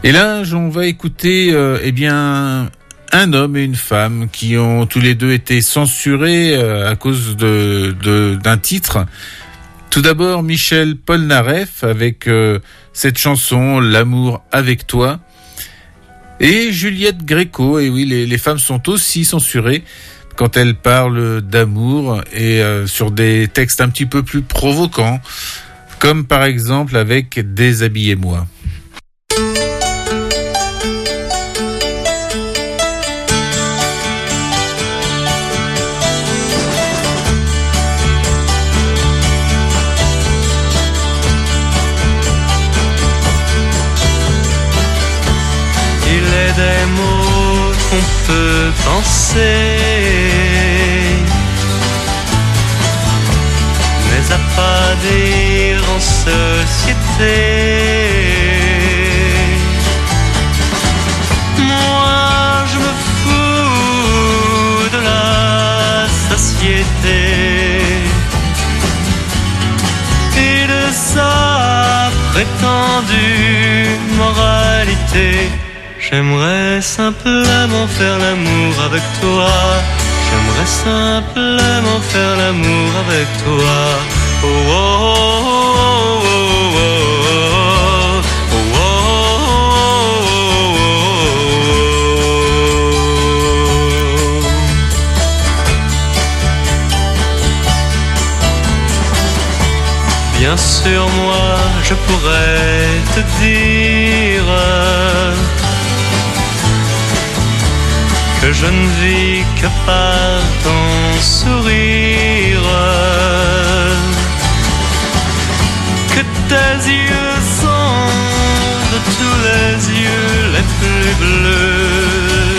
Et là, on va écouter, un homme et une femme qui ont tous les deux été censurés à cause d'un titre. Tout d'abord, Michel Polnareff avec cette chanson « L'amour avec toi ». Et Juliette Gréco, et oui, les femmes sont aussi censurées quand elles parlent d'amour et sur des textes un petit peu plus provocants, comme par exemple avec « Déshabillez-moi ». Des mots qu'on peut penser, mais à pas dire en société. Moi je me fous de la société et de sa prétendue moralité. J'aimerais simplement faire l'amour avec toi. J'aimerais simplement faire l'amour avec toi. Oh, oh, oh, oh, oh, oh, oh. Bien sûr, moi, je pourrais te dire que je ne vis que par ton sourire, que tes yeux sont de tous les yeux les plus bleus.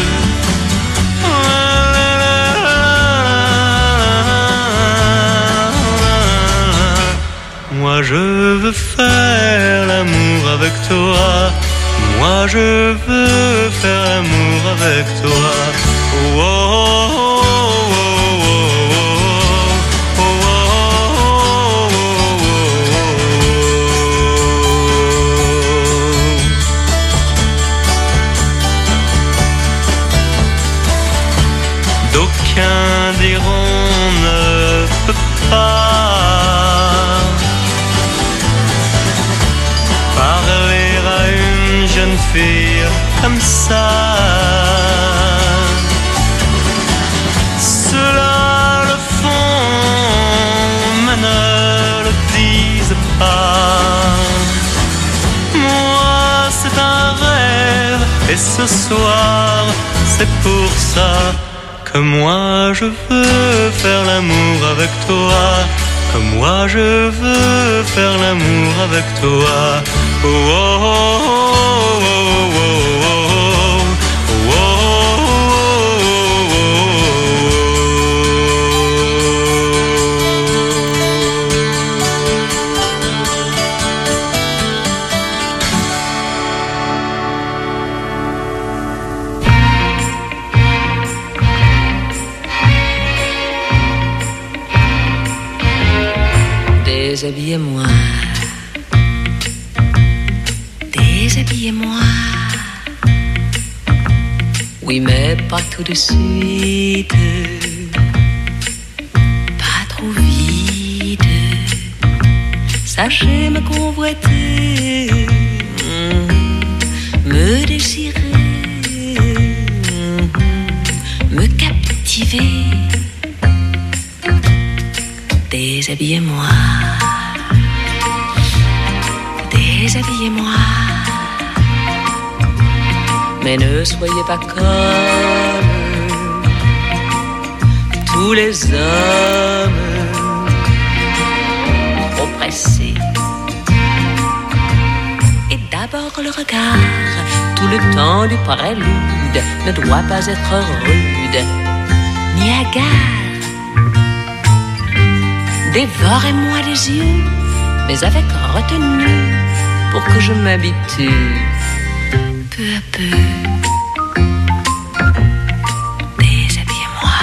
Moi je veux faire l'amour avec toi. Moi je veux faire l'amour avec toi. Oh, oh, oh, oh, oh, oh, oh. D'aucuns diront ne peut pas parler à une jeune fille comme ça. Ceux-là le font, mais ne le disent pas. Moi c'est un rêve, et ce soir c'est pour ça que moi je veux faire l'amour avec toi. Que moi je veux faire l'amour avec toi. Oh, oh, oh, oh, oh, oh, oh, Déshabillez-moi, déshabillez-moi. Oui, mais pas tout de suite, pas trop vite. Sachez me convoiter, me désirer, me captiver. Déshabillez-moi, déshabillez-moi. Mais ne soyez pas comme tous les hommes, trop pressés. Et d'abord le regard, tout le temps du prélude, ne doit pas être rude ni hagard. Dévorez-moi les yeux, mais avec retenue, pour que je m'habitue peu à peu. Déshabillez-moi,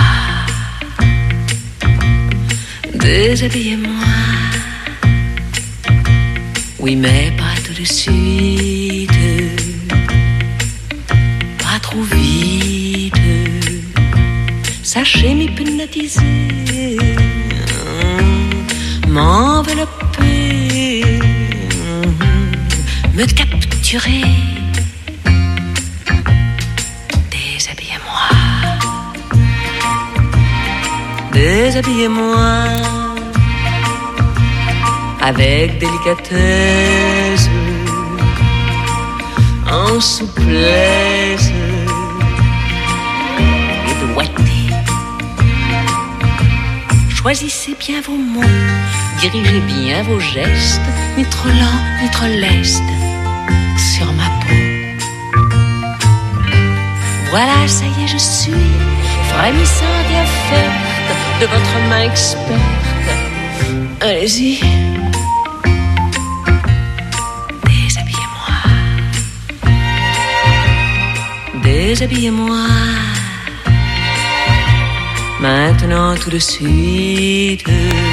déshabillez-moi. Oui, mais pas tout de suite, Sachez m'hypnotiser, m'envelopper, me capturer. Déshabillez-moi, déshabillez-moi avec délicatesse, en souplesse et doigté. Choisissez bien vos mots, dirigez bien vos gestes, ni trop lent, ni trop leste, sur ma peau. Voilà, ça y est, je suis frémissante et offerte de votre main experte. Allez-y. Déshabillez-moi, déshabillez-moi. Maintenant tout de suite,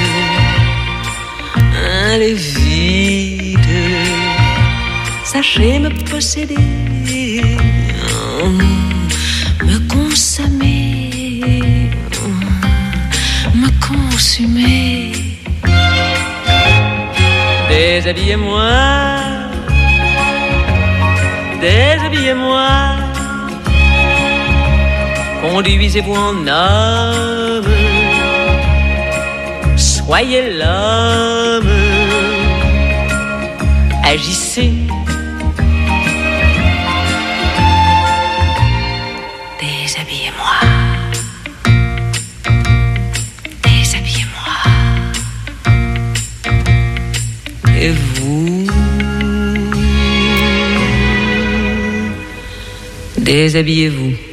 allez vite, sachez me posséder, me consommer, me consumer. Déshabillez-moi, déshabillez-moi. Conduisez-vous en homme, soyez l'homme, agissez. Déshabillez-moi, déshabillez-moi. Et vous, déshabillez-vous.